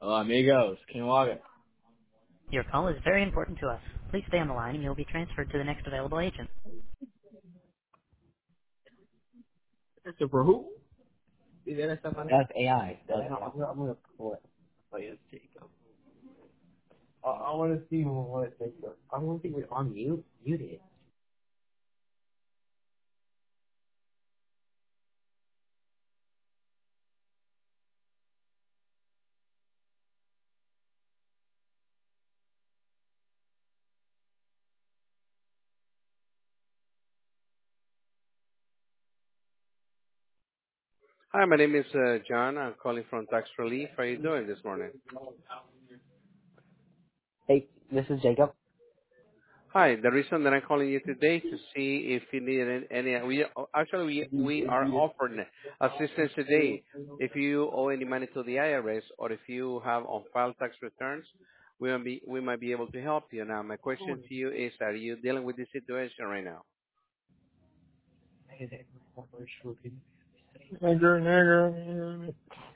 Hola, amigos. Ken Walker. Your call is very important to us. Please stay on the line and you'll be transferred to the next available agent. For who? That's AI. I'm gonna pull it. Play this tape. I want to see what it takes. I don't think we're on mute. Mute it. Hi, my name is John. I'm calling from Tax Relief. How are you doing this morning? Hey, this is Jacob. Hi, the reason that I'm calling you today is to see if you need any. We are offering assistance today. If you owe any money to the IRS or if you have on file tax returns, we might be able to help you. Now, my question to you is: are you dealing with this situation right now? Nigger, nigger.